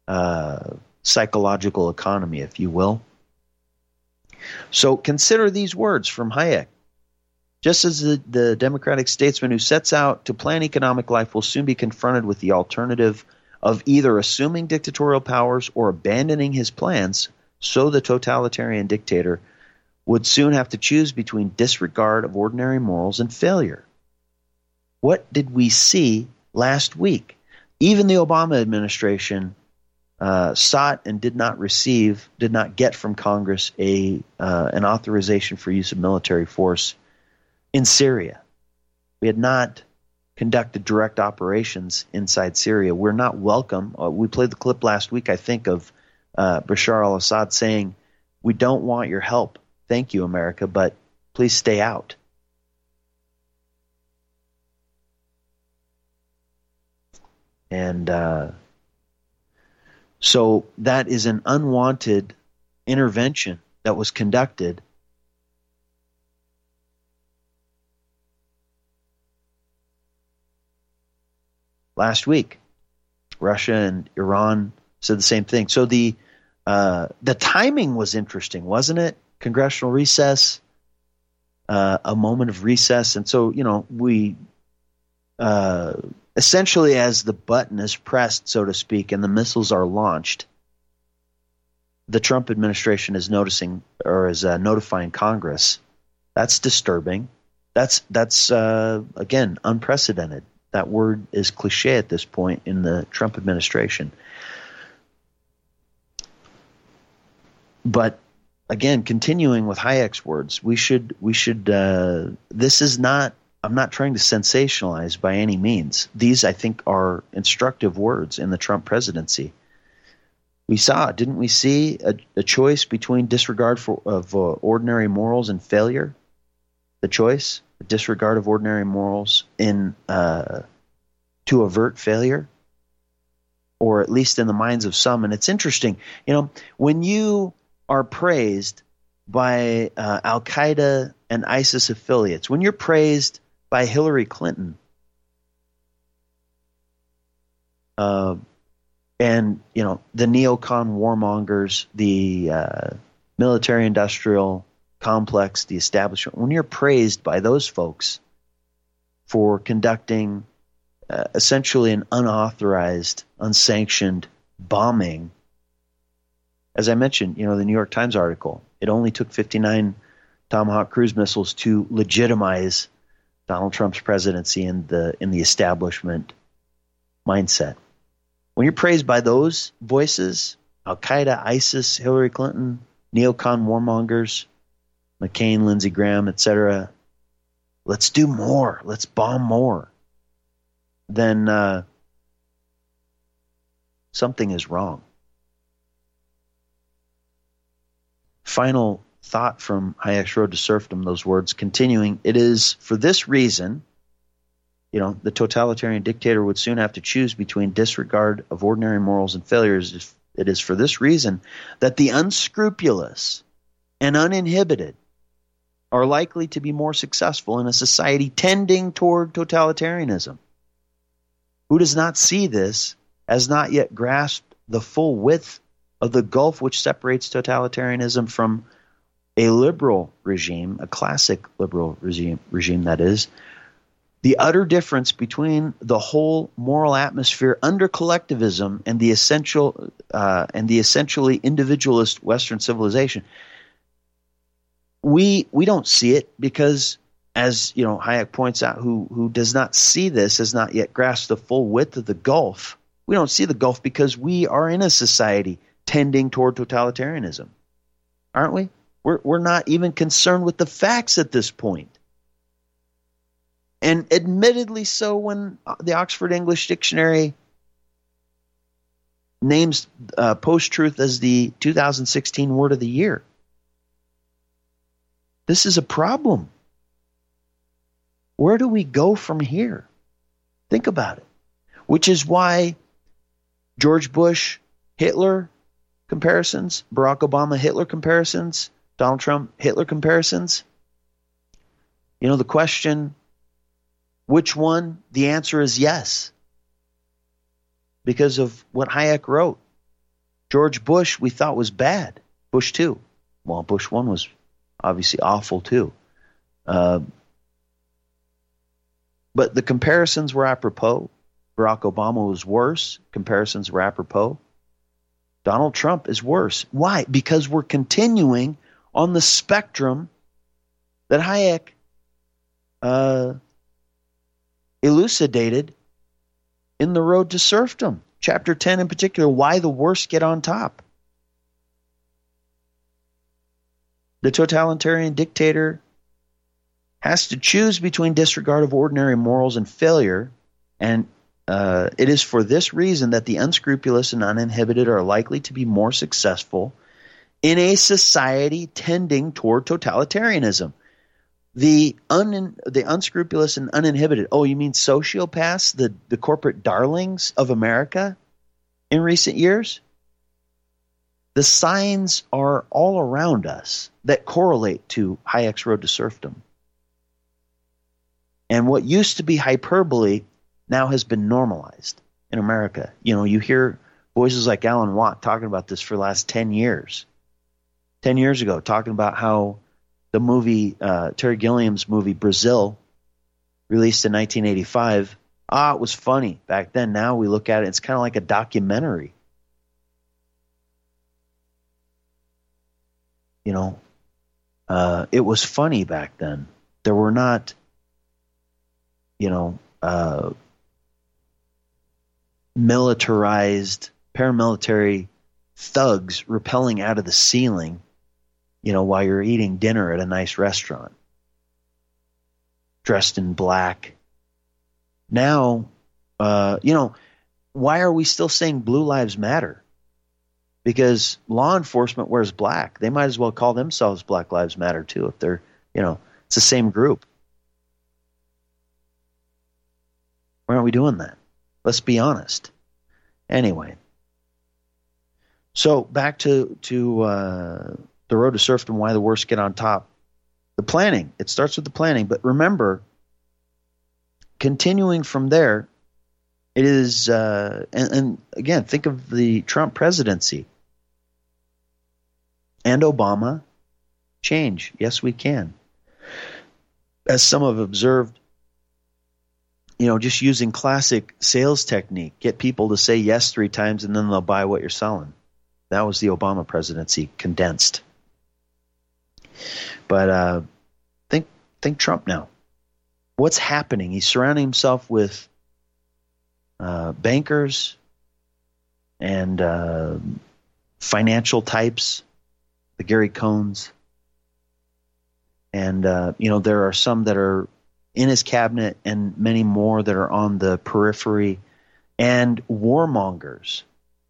[SPEAKER 1] uh, psychological economy, if you will. So consider these words from Hayek. Just as the, the democratic statesman who sets out to plan economic life will soon be confronted with the alternative of either assuming dictatorial powers or abandoning his plans, so the totalitarian dictator would soon have to choose between disregard of ordinary morals and failure. What did we see last week? Even the Obama administration uh, sought and did not receive, did not get from Congress a uh, an authorization for use of military force in Syria. We had not conducted direct operations inside Syria. We're not welcome. Uh, we played the clip last week, I think, of uh, Bashar al-Assad saying, "We don't want your help. Thank you, America, but please stay out." And uh, so that is an unwanted intervention that was conducted last week. Russia and Iran said the same thing. So the uh, the timing was interesting, wasn't it? Congressional recess, uh, a moment of recess. And so, you know, we uh, essentially, as the button is pressed, so to speak, and the missiles are launched, the Trump administration is noticing or is uh, notifying Congress. That's disturbing. That's, that's uh, again, unprecedented. That word is cliche at this point in the Trump administration. But again, continuing with Hayek's words, we should we should. Uh, this is not. I'm not trying to sensationalize by any means. These, I think, are instructive words in the Trump presidency. We saw, didn't we see a, a choice between disregard for, of uh, ordinary morals and failure? The choice, a disregard of ordinary morals in uh, to avert failure, or at least in the minds of some. And it's interesting, you know, when you are praised by uh, Al-Qaeda and ISIS affiliates, when you're praised by Hillary Clinton, uh, and, you know, the neocon warmongers, the uh, military-industrial complex, the establishment, when you're praised by those folks for conducting uh, essentially an unauthorized, unsanctioned bombing, as I mentioned, you know, the New York Times article, it only took fifty-nine Tomahawk cruise missiles to legitimize Donald Trump's presidency in the in the establishment mindset. When you're praised by those voices, Al-Qaeda, ISIS, Hillary Clinton, neocon warmongers, McCain, Lindsey Graham, et cetera, let's do more. Let's bomb more. Then uh, something is wrong. Final thought from Hayek's Road to Serfdom, those words continuing, it is for this reason, you know, the totalitarian dictator would soon have to choose between disregard of ordinary morals and failures. It is for this reason that the unscrupulous and uninhibited are likely to be more successful in a society tending toward totalitarianism. Who does not see this has not yet grasped the full width of the gulf which separates totalitarianism from a liberal regime, a classic liberal regime, regime that is, the utter difference between the whole moral atmosphere under collectivism and the essential uh, and the essentially individualist Western civilization. We we don't see it because, as you know, Hayek points out, who who does not see this has not yet grasped the full width of the gulf. We don't see the gulf because we are in a society tending toward totalitarianism, aren't we? We're we're not even concerned with the facts at this point. And admittedly so when the Oxford English Dictionary names uh, post-truth as the two thousand sixteen word of the year. This is a problem. Where do we go from here? Think about it. Which is why George Bush, Hitler comparisons, Barack Obama, Hitler comparisons, Donald Trump, Hitler comparisons. You know, the question, which one? The answer is yes. Because of what Hayek wrote. George Bush we thought was bad. Bush two. Well, Bush one was obviously awful too. Uh, but the comparisons were apropos. Barack Obama was worse. Comparisons were apropos. Donald Trump is worse. Why? Because we're continuing on the spectrum that Hayek uh, elucidated in The Road to Serfdom. Chapter ten in particular, why the worst get on top. The totalitarian dictator has to choose between disregard of ordinary morals and failure, and uh, it is for this reason that the unscrupulous and uninhibited are likely to be more successful in a society tending toward totalitarianism. The un, the unscrupulous and uninhibited, oh, you mean sociopaths, the, the corporate darlings of America in recent years? The signs are all around us that correlate to Hayek's Road to Serfdom. And what used to be hyperbole now has been normalized in America. You know, you hear voices like Alan Watt talking about this for the last ten years. ten years ago, talking about how the movie, uh, Terry Gilliam's movie Brazil, released in nineteen eighty-five, ah, it was funny back then. Now we look at it, it's kind of like a documentary. You know, uh, it was funny back then. There were not, you know, uh, militarized paramilitary thugs rappelling out of the ceiling, you know, while you're eating dinner at a nice restaurant, dressed in black. Now, uh, you know, why are we still saying Blue Lives Matter? Because law enforcement wears black. They might as well call themselves Black Lives Matter too, if they're, you know, it's the same group. Why aren't we doing that? Let's be honest. Anyway, so back to to uh, the Road to Serfdom, why the worst get on top. The planning. It starts with the planning, but remember, continuing from there, it is, uh, and, and again, think of the Trump presidency and Obama. Change. Yes, we can. As some have observed, you know, just using classic sales technique, get people to say yes three times and then they'll buy what you're selling. That was the Obama presidency condensed. But uh, think think Trump now. What's happening? He's surrounding himself with uh, bankers and uh, financial types, the Gary Cohns. And, uh, you know, there are some that are in his cabinet and many more that are on the periphery, and warmongers.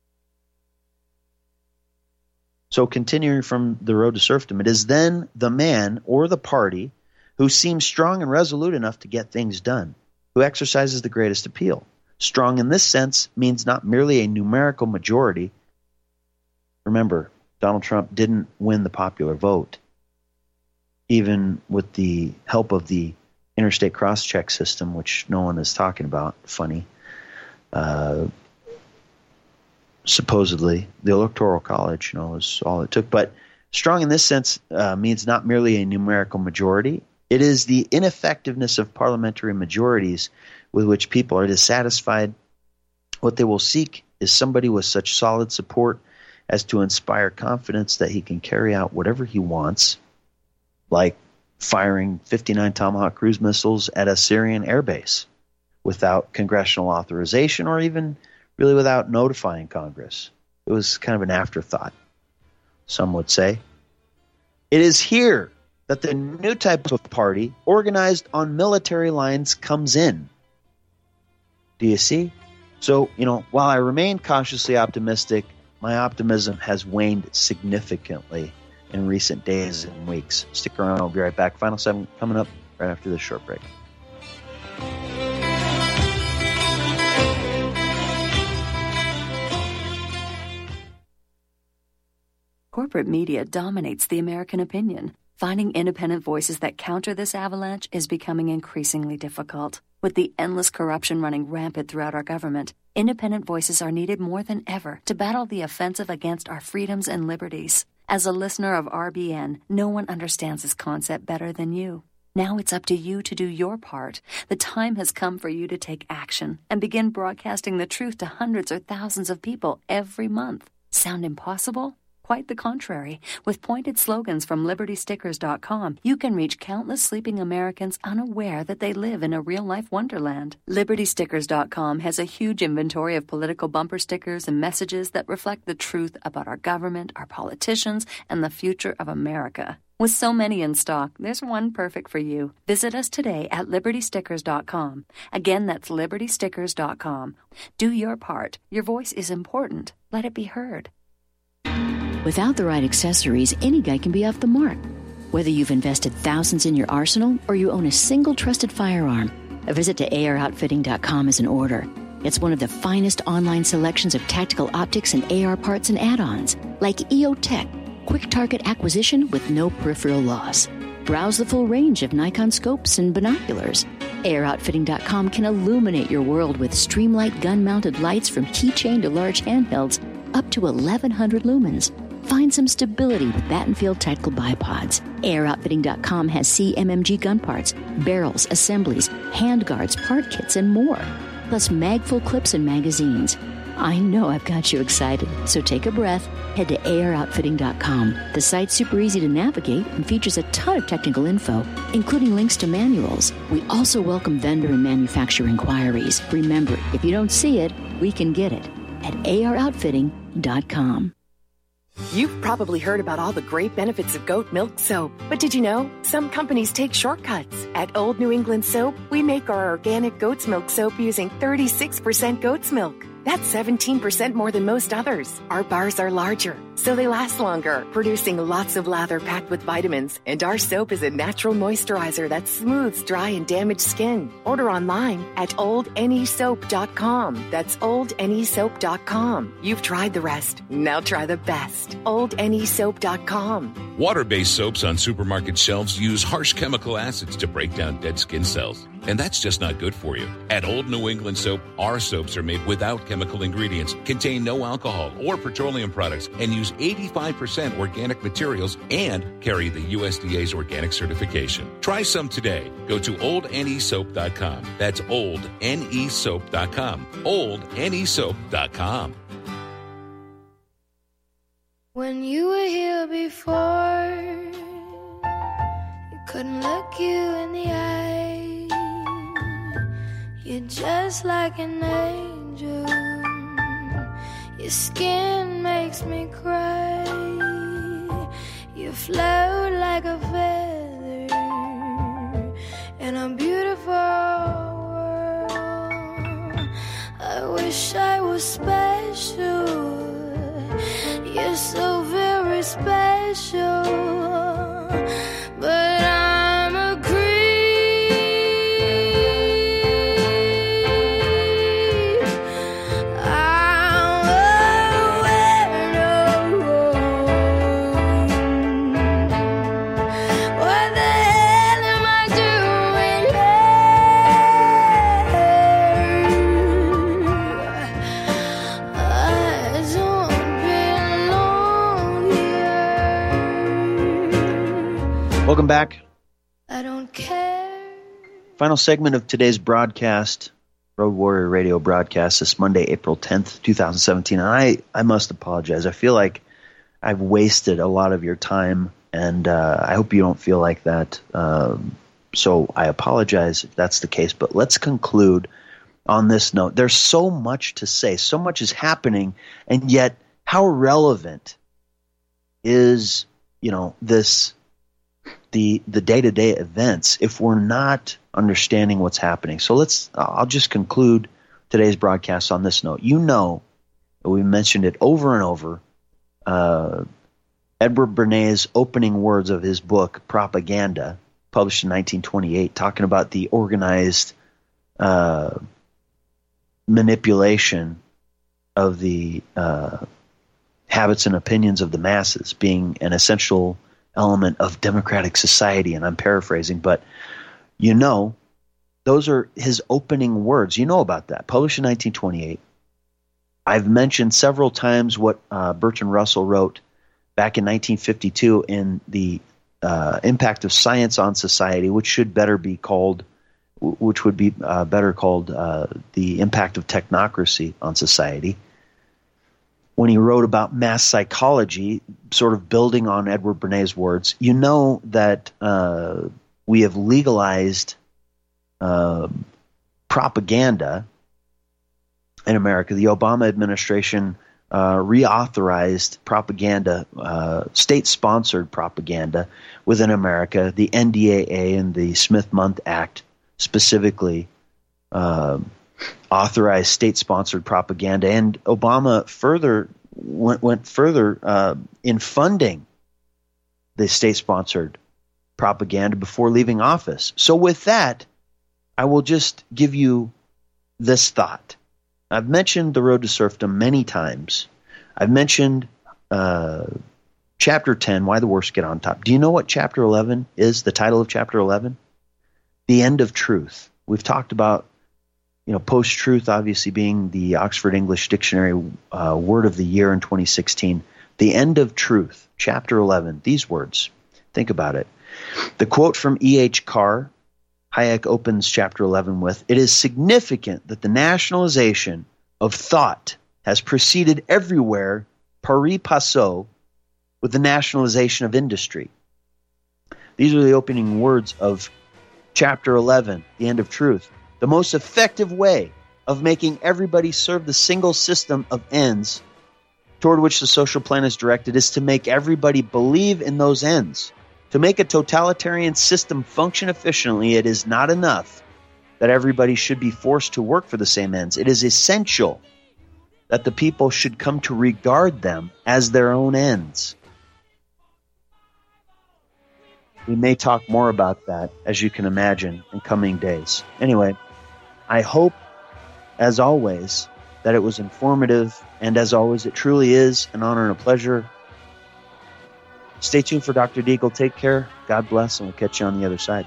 [SPEAKER 1] So continuing from the Road to Serfdom, it is then the man or the party who seems strong and resolute enough to get things done, who exercises the greatest appeal. Strong in this sense means not merely a numerical majority. Remember, Donald Trump didn't win the popular vote, even with the help of the interstate cross-check system, which no one is talking about. Funny. Uh, supposedly, the Electoral College, you know, is all it took. But strong in this sense uh, means not merely a numerical majority. It is the ineffectiveness of parliamentary majorities with which people are dissatisfied. What they will seek is somebody with such solid support as to inspire confidence that he can carry out whatever he wants, like firing fifty-nine Tomahawk cruise missiles at a Syrian airbase without congressional authorization or even really without notifying Congress. It was kind of an afterthought, some would say. It is here that the new type of party, organized on military lines, comes in. Do you see? So, you know, while I remain cautiously optimistic, my optimism has waned significantly in recent days and weeks. Stick around, I'll be right back. Final seven coming up right after this short break.
[SPEAKER 21] Corporate media dominates the American opinion. Finding independent voices that counter this avalanche is becoming increasingly difficult. With the endless corruption running rampant throughout our government, Independent voices are needed more than ever to battle the offensive against our freedoms and liberties. As a listener of R B N, no one understands this concept better than you. Now it's up to you to do your part. The time has come for you to take action and begin broadcasting the truth to hundreds or thousands of people every month. Sound impossible? Quite the contrary. With pointed slogans from Liberty Stickers dot com, you can reach countless sleeping Americans unaware that they live in a real-life wonderland. Liberty Stickers dot com has a huge inventory of political bumper stickers and messages that reflect the truth about our government, our politicians, and the future of America. With so many in stock, there's one perfect for you. Visit us today at Liberty Stickers dot com. Again, that's Liberty Stickers dot com. Do your part. Your voice is important. Let it be heard.
[SPEAKER 2] Without the right accessories, any guy can be off the mark. Whether you've invested thousands in your arsenal or you own a single trusted firearm, a visit to A R outfitting dot com is in order. It's one of the finest online selections of tactical optics and A R parts and add-ons, like E O Tech, quick target acquisition with no peripheral loss. Browse the full range of Nikon scopes and binoculars. A R outfitting dot com can illuminate your world with Streamlight gun-mounted lights from keychain to large handhelds up to eleven hundred lumens. Find some stability with Battenfield Tactical Bipods. A R outfitting dot com has C M M G gun parts, barrels, assemblies, handguards, part kits, and more. Plus magful clips and magazines. I know I've got you excited, so take a breath. Head to A R outfitting dot com. The site's super easy to navigate and features a ton of technical info, including links to manuals. We also welcome vendor and manufacturer inquiries. Remember, if you don't see it, we can get it at A R outfitting dot com.
[SPEAKER 10] You've probably heard about all the great benefits of goat milk soap, but did you know some companies take shortcuts? At Old New England Soap, we make our organic goat's milk soap using thirty-six percent goat's milk. That's seventeen percent more than most others. Our bars are larger, so they last longer, producing lots of lather packed with vitamins. And our soap is a natural moisturizer that smooths dry and damaged skin. Order online at old n e soap dot com. That's old n e soap dot com. You've tried the rest. Now try the best. old n e soap dot com.
[SPEAKER 11] Water-based soaps on supermarket shelves use harsh chemical acids to break down dead skin cells. And that's just not good for you. At Old New England Soap, our soaps are made without chemical ingredients, contain no alcohol or petroleum products, and use eighty-five percent organic materials and carry the U S D A's organic certification. Try some today. Go to old n e soap dot com. That's old n e soap dot com. old n e soap dot com.
[SPEAKER 22] When you were here before, you couldn't look you in the eye. You're just like an angel. Your skin makes me cry. You float like a feather in a beautiful world. I wish I was special. You're so very special, but I'm a creep. I'm a weirdo. What the hell am I doing here? I don't
[SPEAKER 1] Welcome back.
[SPEAKER 22] I don't care.
[SPEAKER 1] Final segment of today's broadcast, Road Warrior Radio broadcast, this Monday, April tenth, twenty seventeen. And I, I must apologize. I feel like I've wasted a lot of your time, and uh, I hope you don't feel like that. Um, so I apologize if that's the case. But let's conclude on this note. There's so much to say. So much is happening, and yet how relevant is, you know, this the the day-to-day events if we're not understanding what's happening. So let's I'll just conclude today's broadcast on this note. You know, we mentioned it over and over, uh, Edward Bernays' opening words of his book Propaganda, published in nineteen twenty-eight, talking about the organized uh, manipulation of the uh, habits and opinions of the masses being an essential element of democratic society. And I'm paraphrasing, but you know, those are his opening words. You know about that. Published in nineteen twenty-eight. I've mentioned several times what uh, Bertrand Russell wrote back in nineteen fifty-two in the uh, Impact of Science on Society, which should better be called, which would be uh, better called uh, the Impact of Technocracy on Society. When he wrote about mass psychology, sort of building on Edward Bernays' words, you know that uh, we have legalized uh, propaganda in America. The Obama administration uh, reauthorized propaganda, uh, state-sponsored propaganda within America. The N D A A and the Smith-Mundt Act specifically uh, authorized state-sponsored propaganda, and Obama further went, went further uh, in funding the state-sponsored propaganda before leaving office. So with that, I will just give you this thought. I've mentioned The Road to Serfdom many times. I've mentioned uh, Chapter ten, Why the Worst Get on Top. Do you know what Chapter eleven is, the title of Chapter eleven? The End of Truth. We've talked about, you know, post-truth obviously being the Oxford English Dictionary uh, word of the year in twenty sixteen. The End of Truth, Chapter eleven. These words. Think about it. The quote from E H Carr, Hayek opens Chapter eleven with, "It is significant that the nationalization of thought has proceeded everywhere pari passu with the nationalization of industry." These are the opening words of Chapter eleven, The End of Truth. The most effective way of making everybody serve the single system of ends toward which the social plan is directed is to make everybody believe in those ends. To make a totalitarian system function efficiently, it is not enough that everybody should be forced to work for the same ends. It is essential that the people should come to regard them as their own ends. We may talk more about that, as you can imagine, in coming days. Anyway, I hope, as always, that it was informative, and as always, it truly is an honor and a pleasure. Stay tuned for Doctor Deagle. Take care. God bless, and we'll catch you on the other side.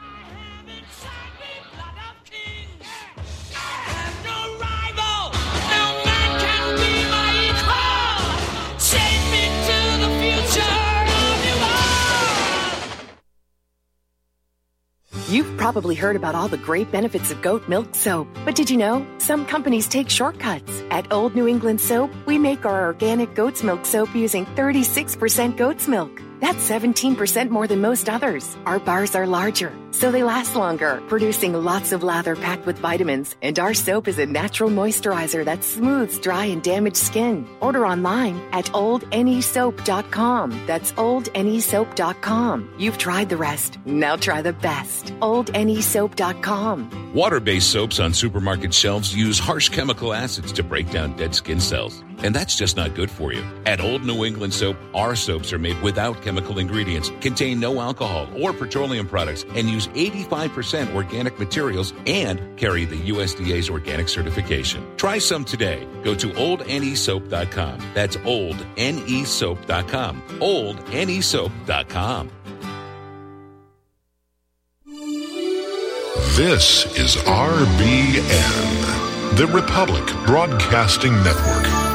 [SPEAKER 10] You've probably heard about all the great benefits of goat milk soap, but did you know some companies take shortcuts? At Old New England Soap, we make our organic goat's milk soap using thirty-six percent goat's milk. That's seventeen percent more than most others. Our bars are larger, so they last longer, producing lots of lather packed with vitamins. And our soap is a natural moisturizer that smooths dry and damaged skin. Order online at old n e soap dot com. That's old n e soap dot com. You've tried the rest. Now try the best. old n e soap dot com.
[SPEAKER 11] Water-based soaps on supermarket shelves use harsh chemical acids to break down dead skin cells. And that's just not good for you. At Old New England Soap, our soaps are made without chemical ingredients, contain no alcohol or petroleum products, and use eighty-five percent organic materials and carry the U S D A's organic certification. Try some today. Go to old n e soap dot com. That's old n e soap dot com. old n e soap dot com.
[SPEAKER 8] This is R B N, the Republic Broadcasting Network.